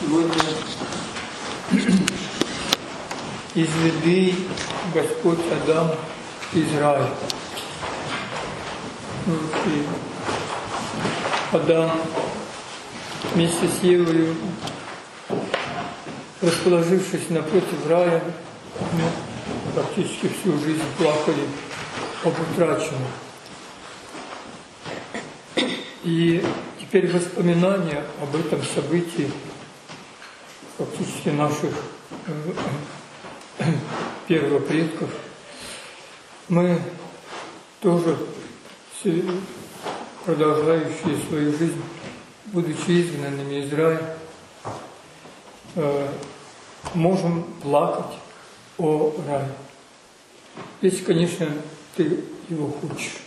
Сегодня изведи Господь Адам из рая. И Адам вместе с Евою, расположившись напротив рая, практически всю жизнь плакали об утраченном. И теперь воспоминания об этом событии фактически наших первопредков мы тоже, продолжающие свою жизнь, будучи изгнанными из рая, можем плакать о рае. Если, конечно, ты его хочешь.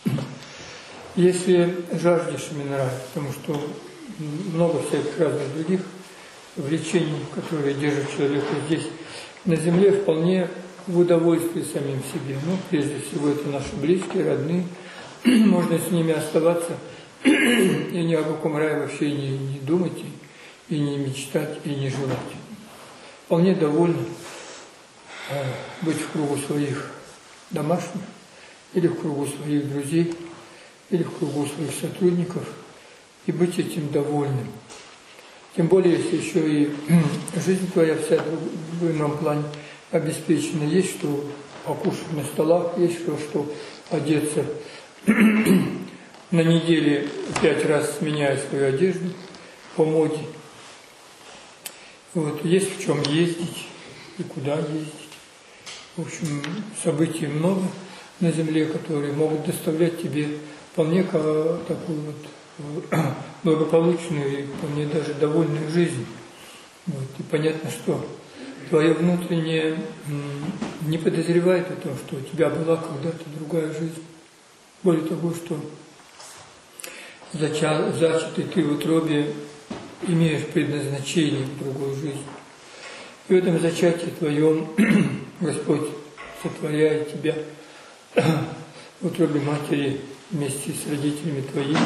Если жаждешь именно рая, потому что много всяких разных других влечений, которые держат человека здесь, на земле, вполне в удовольствии самим себе. Ну, прежде всего, это наши близкие, родные. Можно с ними оставаться и ни о каком рае вообще не думать, и не мечтать, и не желать. Вполне довольны быть в кругу своих домашних, или в кругу своих друзей, или в кругу своих сотрудников, и быть этим довольным. Тем более, если еще и жизнь твоя вся в ином плане обеспечена, есть что покушать на столах, есть что одеться. На неделе 5 раз сменяя свою одежду по моде. Вот, есть в чем ездить и куда ездить. В общем, событий много на земле, которые могут доставлять тебе вполне такую вот благополучную и вполне даже довольную жизнь. Вот. И понятно, что твое внутреннее не подозревает о том, что у тебя была когда-то другая жизнь. Более того, что зачатый ты в утробе имеешь предназначение в другую жизнь. И в этом зачатии твоем Господь сотворяет тебя в утробе матери вместе с родителями твоими.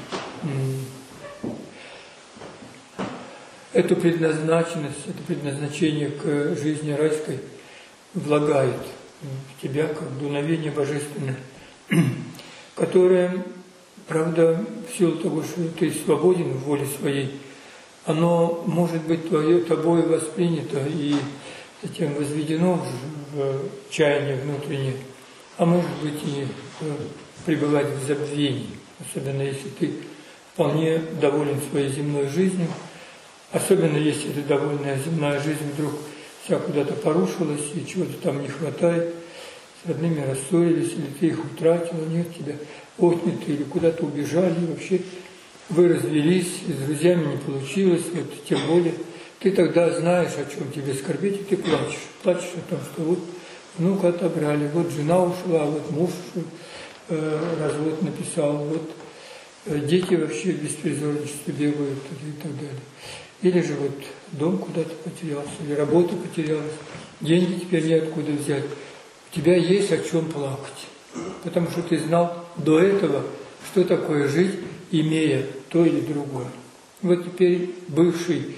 Эту предназначенность, это предназначение к жизни райской влагает в тебя как дуновение божественное, которое, правда, в силу того, что ты свободен в воле своей, оно может быть тобой воспринято и затем возведено в чаяние внутреннее, а может быть и пребывать в забвении, особенно если ты вполне доволен своей земной жизнью, особенно если эта довольная земная жизнь вдруг вся куда-то порушилась и чего-то там не хватает, с родными рассорились, или ты их утратила, нет, тебя отняты, или куда-то убежали, и вообще вы развелись, и с друзьями не получилось, вот тем более ты тогда знаешь, о чем тебе скорбеть, и ты плачешь. Плачешь о том, что вот внука отобрали, вот жена ушла, вот муж развод написал, вот дети вообще в беспризорничестве бегают и так далее. Или же вот дом куда-то потерялся, или работа потерялась, деньги теперь неоткуда взять. У тебя есть о чем плакать, потому что ты знал до этого, что такое жить, имея то или другое. Вот теперь бывший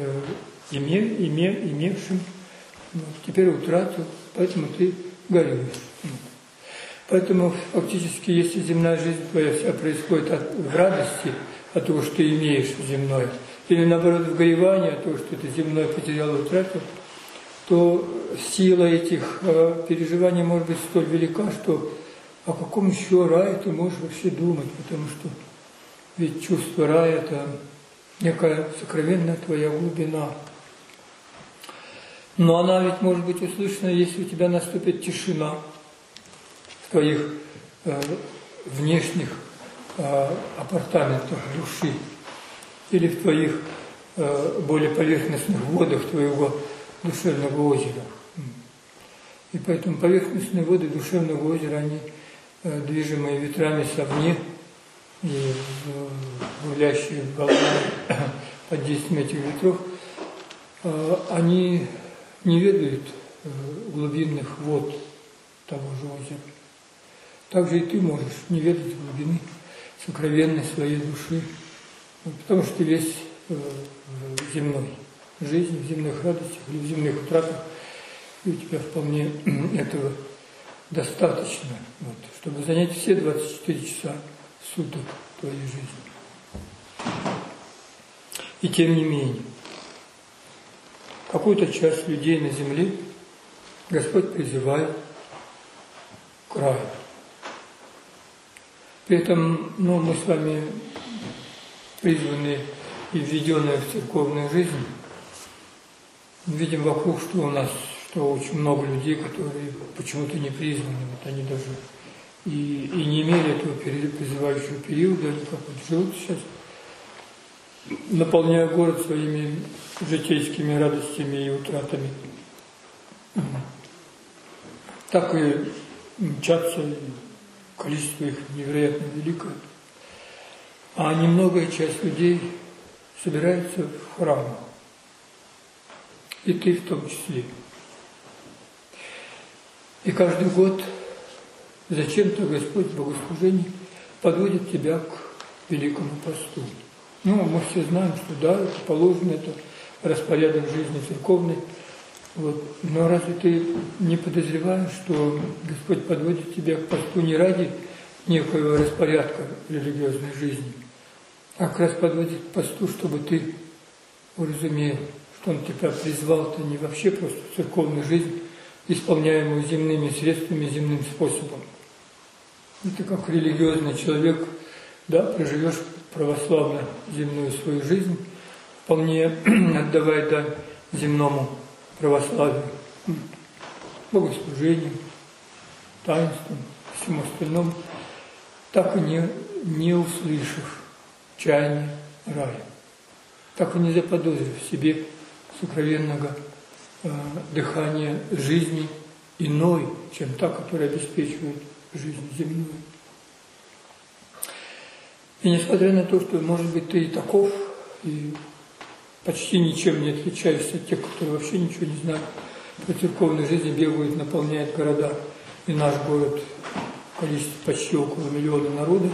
имевшим, вот, теперь утратил, поэтому ты горюешь. Поэтому фактически, если земная жизнь твоя вся происходит в радости от того, что ты имеешь земное, или наоборот в горевании от того, что ты земное потерял и утратил, то сила этих переживаний может быть столь велика, что о каком еще рае ты можешь вообще думать, потому что ведь чувство рая – это некая сокровенная твоя глубина. Но она ведь может быть услышана, если у тебя наступит тишина в твоих внешних апартаментах души или в твоих более поверхностных водах твоего душевного озера. И поэтому поверхностные воды душевного озера, они, движимые ветрами совне и гулящие волнами под действием этих ветров, они не ведают глубинных вод того же озера. Также и ты можешь не ведать глубины сокровенной своей души, потому что весь в земной жизни, в земных радостях или в земных утратах, и у тебя вполне этого достаточно, вот, чтобы занять все 24 часа суток твоей жизни. И тем не менее, какую-то часть людей на земле Господь призывает к раю. При этом мы с вами призваны и введенные в церковную жизнь, видим вокруг, что у нас, что очень много людей, которые почему-то не призваны, вот они даже и не имели этого призывающего периода, они как вот живут сейчас, наполняя город своими житейскими радостями и утратами. Так и мчатся, и количество их невероятно великое. А немногая часть людей собирается в храм. И ты в том числе. И каждый год зачем-то Господь в богослужении подводит тебя к Великому посту. Мы все знаем, что да, это положено, это распорядок жизни церковной. Вот. Но разве ты не подозреваешь, что Господь подводит тебя к посту не ради некоего распорядка религиозной жизни, а как раз подводит к посту, чтобы ты уразумел, что Он тебя призвал-то не вообще просто в церковную жизнь, исполняемую земными средствами, земным способом. И ты как религиозный человек, да, проживешь православно земную свою жизнь, вполне отдавая дань земному православию, богослужению, таинствам, всему остальному, так и не услышав чаяния рая, так и не заподозрив в себе сокровенного дыхания жизни иной, чем та, которая обеспечивает жизнь земную. И несмотря на то, что, может быть, ты и таков, и почти ничем не отличаешься от тех, которые вообще ничего не знают про церковную жизнь, бегают, наполняют города, и наш город количество почти около 1 миллиона народа,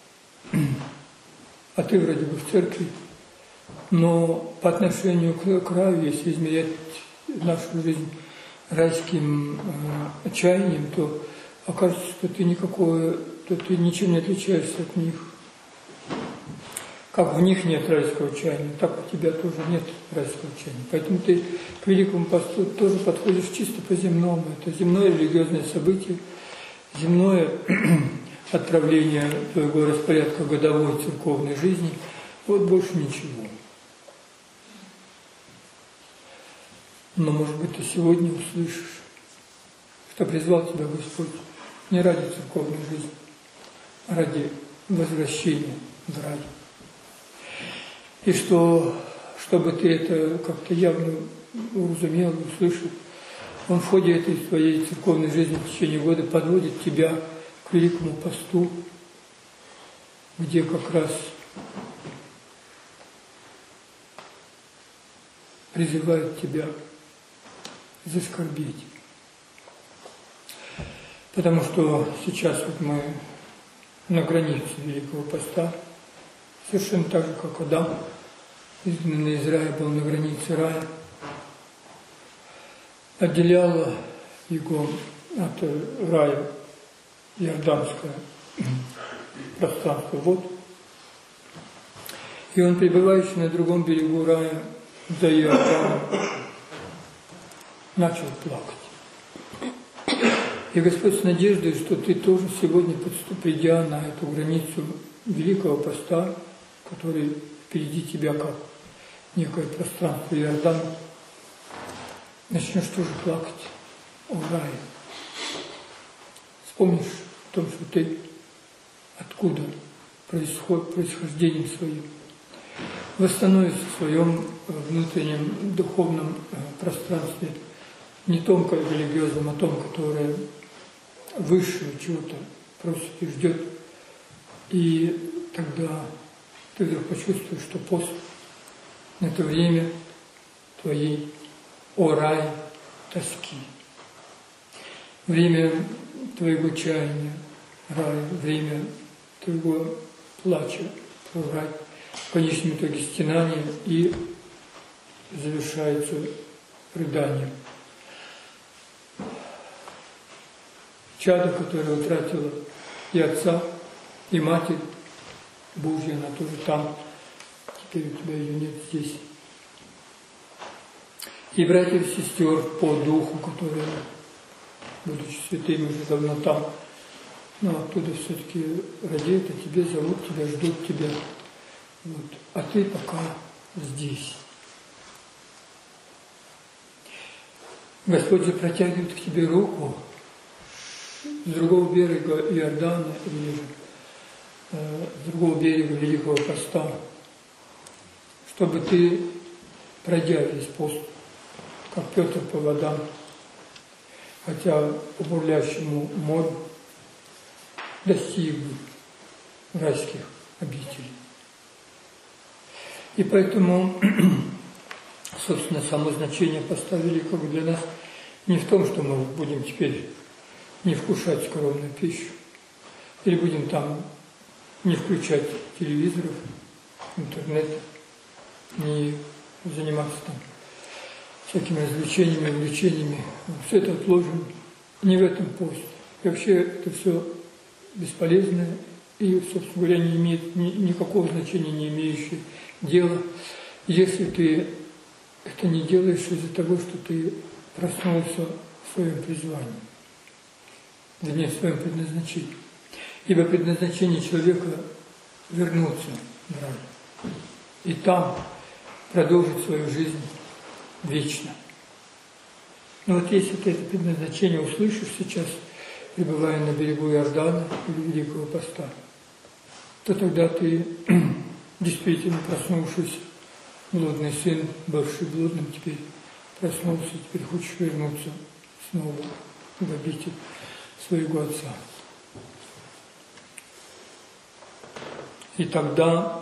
а ты вроде бы в церкви, но по отношению к раю, если измерять нашу жизнь райским отчаянием, то окажется, что ты ничем не отличаешься от них. Как в них нет райского чаяния, так у тебя тоже нет райского чаяния. Поэтому ты к Великому посту тоже подходишь чисто по-земному. Это земное религиозное событие, земное отправление твоего распорядка годовой церковной жизни. Вот больше ничего. Но, может быть, ты сегодня услышишь, что призвал тебя Господь не ради церковной жизни, а ради возвращения в рай. И что, чтобы ты это как-то явно уразумел, услышал, Он в ходе этой своей церковной жизни в течение года подводит тебя к Великому посту, где как раз призывает тебя заскорбеть. Потому что сейчас вот мы на границе Великого поста, совершенно так же, как Адам, изгнанный из рая, был на границе рая, отделяло его от рая иорданское пространство вод, и он, пребывающий на другом берегу рая, за Иорданом, начал плакать. И Господь с надеждой, что ты тоже сегодня, придя на эту границу Великого поста, который впереди тебя как некое пространство Иордана, начнешь тоже плакать о рае. Вспомнишь о том, что ты откуда происхождением своим, восстановишься в своем внутреннем духовном пространстве, не том религиозном, а том, которое высшего чего-то просит и ждет. И тогда ты вдруг почувствуешь, что пост – это время твоей о рай тоски, время твоего чаяния рая, время твоего плача про рай, в конечном итоге стенание и завершается рыданием. Чадо, которое утратило и отца, и Матерь Божья, она тоже там, теперь у тебя ее нет здесь. И братьев и сестер по духу, которые, будучи святыми, уже давно там, но оттуда все-таки радеют о тебе, зовут тебя, ждут тебя. Вот. А ты пока здесь. Господь же протягивает к тебе руку с другого берега Иордана или с другого берега Великого Поста, чтобы ты, пройдя весь пост, как Петр по водам, хотя по бурлящему морю, достиг райских обителей. И поэтому, собственно, само значение поставили как бы для нас не в том, что мы будем теперь не вкушать скоромную пищу, или будем там не включать телевизоров, интернета, не заниматься там всякими развлечениями, увлечениями. Все это отложим. Не в этом пост. И вообще это все бесполезное и, собственно говоря, не имеет никакого значения, не имеющее дела, если ты это не делаешь из-за того, что ты проснулся в своем призвании, вернее, в своем предназначении. Ибо предназначение человека — вернуться в рай и там продолжить свою жизнь вечно. Но вот если ты это предназначение услышишь сейчас, пребывая на берегу Иордана или Великого Поста, то тогда ты действительно проснувшийся блудный сын, бывший блудным, теперь проснулся, теперь хочешь вернуться снова в обитель своего отца. И тогда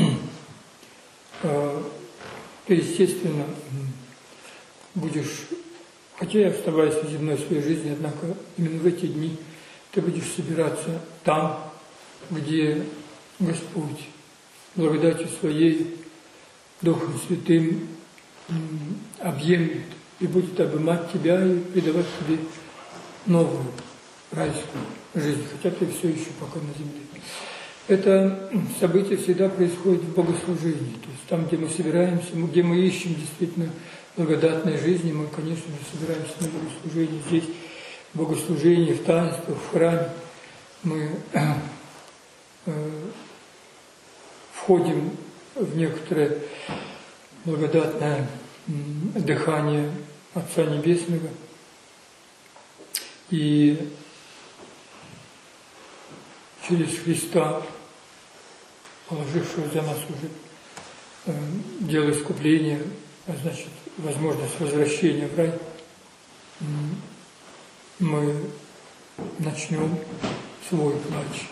ты, естественно, будешь, хотя и оставаясь в земной своей жизни, однако именно в эти дни ты будешь собираться там, где Господь благодатью Своей, Духом Святым объемлет и будет обнимать тебя и придавать тебе новую райскую жизнь, хотя ты все еще пока на земле. Это событие всегда происходит в богослужении, то есть там, где мы собираемся, где мы ищем действительно благодатной жизни, мы, конечно же, собираемся на богослужении здесь, в богослужении, в таинствах, в храме. Мы входим в некоторое благодатное дыхание Отца Небесного и через Христа, положившего за нас уже дело искупления, а значит, возможность возвращения в рай, мы начнем свой плач.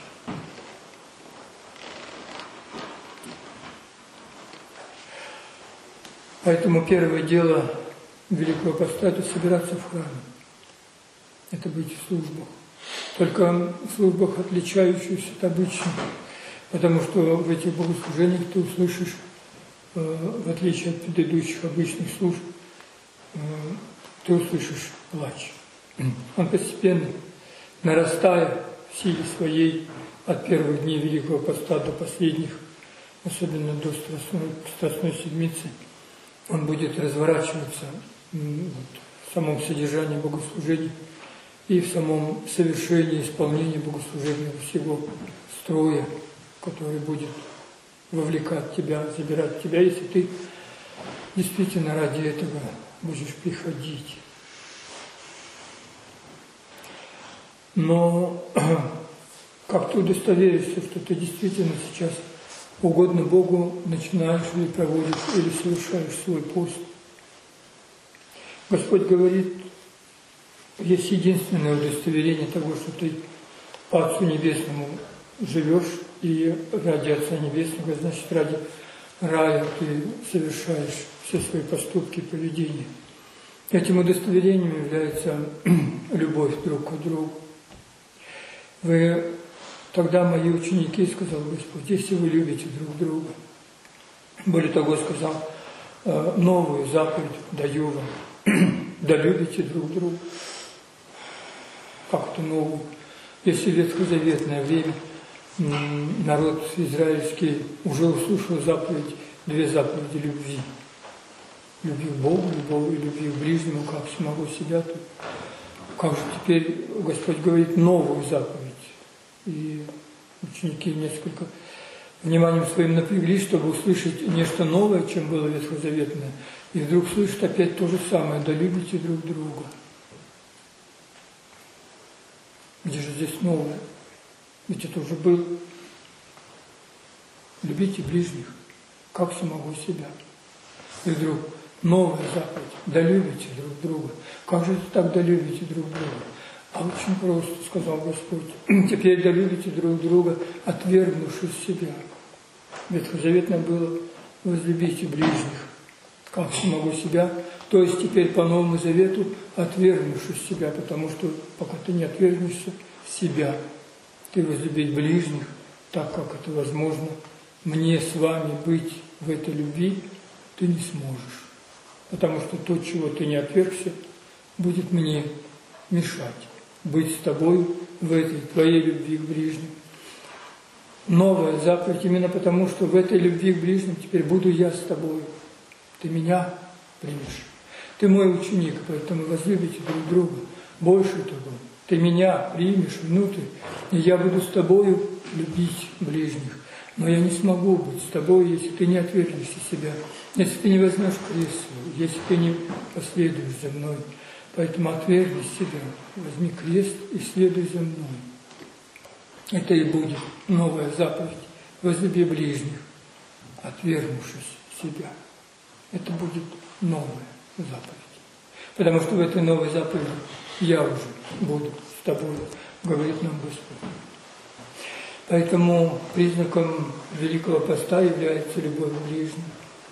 Поэтому первое дело Великого Поста – это собираться в храме, это быть в службах. Только в службах, отличающихся от обычных, потому что в этих богослужениях ты услышишь, в отличие от предыдущих обычных служб, ты услышишь плач. Он постепенно, нарастая в силе своей от первых дней Великого Поста до последних, особенно до Страстной Седмицы, он будет разворачиваться в самом содержании богослужения и в самом совершении исполнения богослужения всего строя, который будет вовлекать тебя, забирать тебя, если ты действительно ради этого будешь приходить. Но как ты удостоверишься, что ты действительно сейчас угодно Богу начинаешь или проводишь, или совершаешь свой пост? Господь говорит, есть единственное удостоверение того, что ты по Отцу Небесному живешь, и ради Отца Небесного, значит, ради рая ты совершаешь все свои поступки и поведения. Этим удостоверением является любовь друг к другу. Вы тогда, мои ученики, сказал Господь, если вы любите друг друга, Более того, сказал, новую заповедь даю вам, да любите друг друга. Как это новую? Если в ветхозаветное время народ израильский уже услышал заповедь, две заповеди любви. Любви к Богу, любовь и любви к ближнему, как самого себя, то как же теперь Господь говорит новую заповедь? И ученики несколько вниманием своим напряглись, чтобы услышать нечто новое, чем было ветхозаветное. И вдруг слышат опять то же самое, да любите друг друга. Где же здесь новое? Ведь это уже было. Любите ближних, как самого себя. И вдруг новая заповедь, да любите друг друга. Как же это так, да любите друг друга? А очень просто, сказал Господь. Теперь да любите друг друга, отвергнувшись себя. Ветхозаветное было возлюбите ближних, как самого себя. То есть теперь по Новому Завету отвергнувшись себя, потому что пока ты не отвергнешься себя, ты возлюбить ближних, так как это возможно, мне с вами быть в этой любви ты не сможешь. Потому что то, чего ты не отвергся, будет мне мешать быть с тобой в этой твоей любви к ближним. Новая заповедь именно потому, что в этой любви к ближним теперь буду я с тобой. Ты меня примешь. Ты мой ученик, поэтому возлюбите друг друга. Больше того, ты меня примешь внутрь, и я буду с тобою любить ближних. Но я не смогу быть с тобой, если ты не отвергнешься себя, если ты не возьмешь крест свой, если ты не последуешь за мной. Поэтому отвергни себя, возьми крест и следуй за мной. Это и будет новая заповедь. Возлюби ближних, отвергнувшись себя. Это будет новая заповедь. Потому что в этой новой заповеди я уже буду с тобой, говорит нам Господь. Поэтому признаком Великого Поста является любовь к ближним.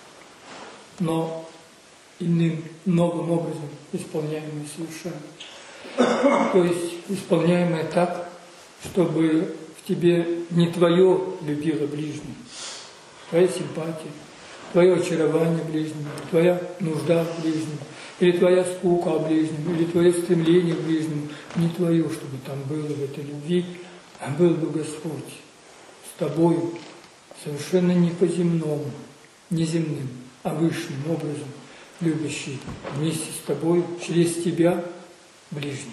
Но иным, новым образом исполняемое совершенно. То есть исполняемое так, чтобы в тебе не твое любило ближнего, твоя симпатия, твое очарование ближнему, твоя нужда в ближнем, или твоя скука о ближнем, или твое стремление к ближнему, не твое, чтобы там было в этой любви, а был бы Господь с тобою совершенно не по-земному, не земным, а высшим образом, любящий вместе с тобой, через тебя, ближних.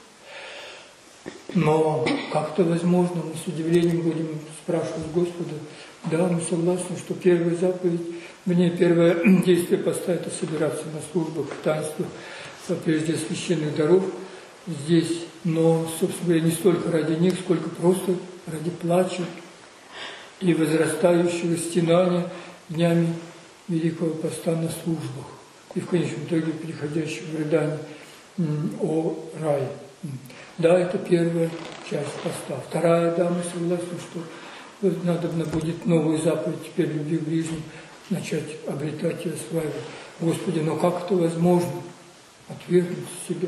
Но как-то возможно, мы с удивлением будем спрашивать Господа, да, мы согласны, что первая заповедь, первое действие поста – это собираться на службу, к таинству, прежде священных даров здесь, но, собственно говоря, не столько ради них, сколько просто ради плача и возрастающего стенания днями Великого Поста на службах и в конечном итоге переходящих в рыдание о рае. Да, это первая часть поста. Вторая, да, мы согласны, что надо будет новую заповедь теперь любви к ближним начать обретать и осваивать. Господи, но как это возможно? Отвергнуть себя.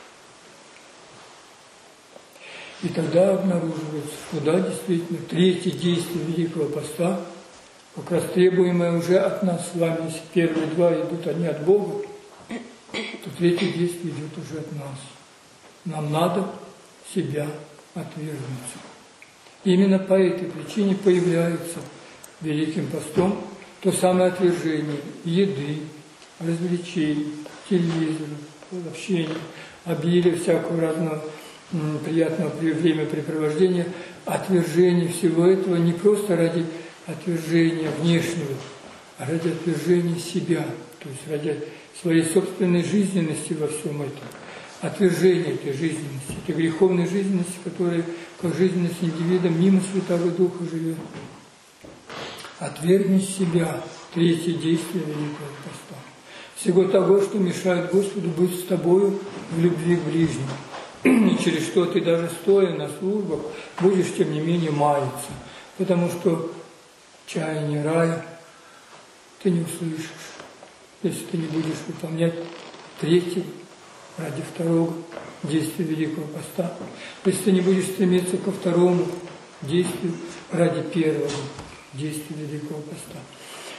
И тогда обнаруживается, что да, действительно, третье действие Великого Поста, как раз требуемое уже от нас с вами, если первые два идут они от Бога, то третье действие идет уже от нас. Нам надо себя отвергнуться. Именно по этой причине появляется Великим Постом то самое отвержение еды, развлечений, телевизора, общения, обилия всякого разного приятного времяпрепровождения, отвержение всего этого не просто ради отвержения внешнего, а ради отвержения себя, то есть ради своей собственной жизненности во всем этом. Отвержение этой жизненности, этой греховной жизненности, которая, как жизненность индивида, мимо Святого Духа живет. Отвергни себя, третье действие Великого Поста. Всего того, что мешает Господу быть с тобою в любви к ближнему. И через что ты даже стоя на службах будешь, тем не менее, маяться. Потому что чаяния рая ты не услышишь, если ты не будешь выполнять третье ради второго действия Великого Поста. Если ты не будешь стремиться ко второму действию ради первого действия Великого Поста.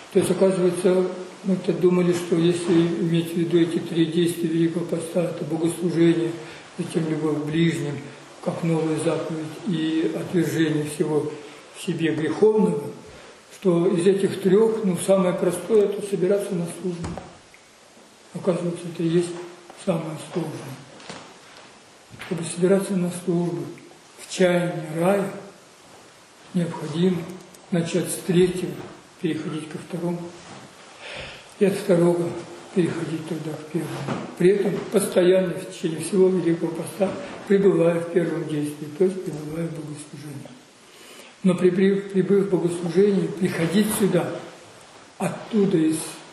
То есть, оказывается, мы-то думали, что если иметь в виду эти 3 действия Великого Поста, это богослужение, затем любовь к ближним, как новая заповедь, и отвержение всего в себе греховного, что из этих 3, самое простое – это собираться на службу. Оказывается, это и есть самое сложное. Чтобы собираться на службу в чаянии рая, необходимо начать с 3-го, переходить ко 2-му, и от 2-го переходить тогда к 1-му. При этом постоянно в течение всего Великого Поста пребывая в 1-м действии, то есть пребывая в богослужении. Но прибыв в богослужении, приходить сюда, оттуда из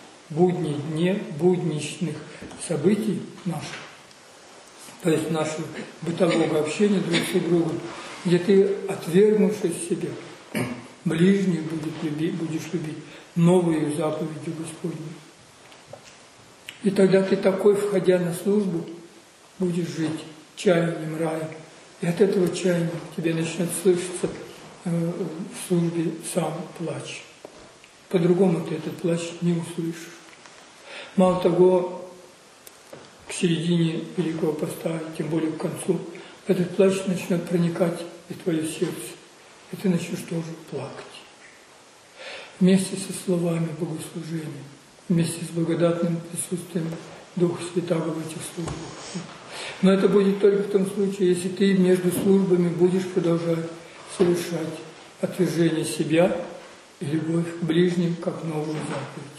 будничных событий наших, то есть нашего бытового общения друг с другом, где ты, отвергнувшись себя, ближних будешь любить новую заповедью Господню. И тогда ты такой, входя на службу, будешь жить чаянием рая. И от этого чаяния тебе начнет слышаться в службе сам плач. По-другому ты этот плач не услышишь. Мало того, к середине Великого Поста, тем более к концу, этот плач начнет проникать в твое сердце, и ты начнешь тоже плакать. Вместе со словами богослужения, вместе с благодатным присутствием Духа Святаго в этих службах. Но это будет только в том случае, если ты между службами будешь продолжать совершать отвержение себя и любовь к ближним, как новую заповедь.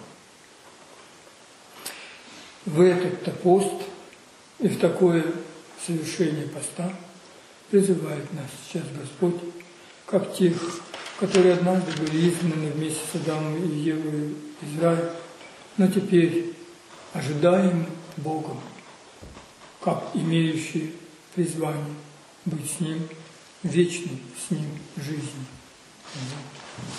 В этот-то пост и в такое совершение поста призывает нас сейчас Господь, как тех, которые однажды были изгнаны вместе с Адамом и Евой из рая, но теперь ожидаем Богом, как имеющие призвание быть с Ним, вечной с Ним жизни.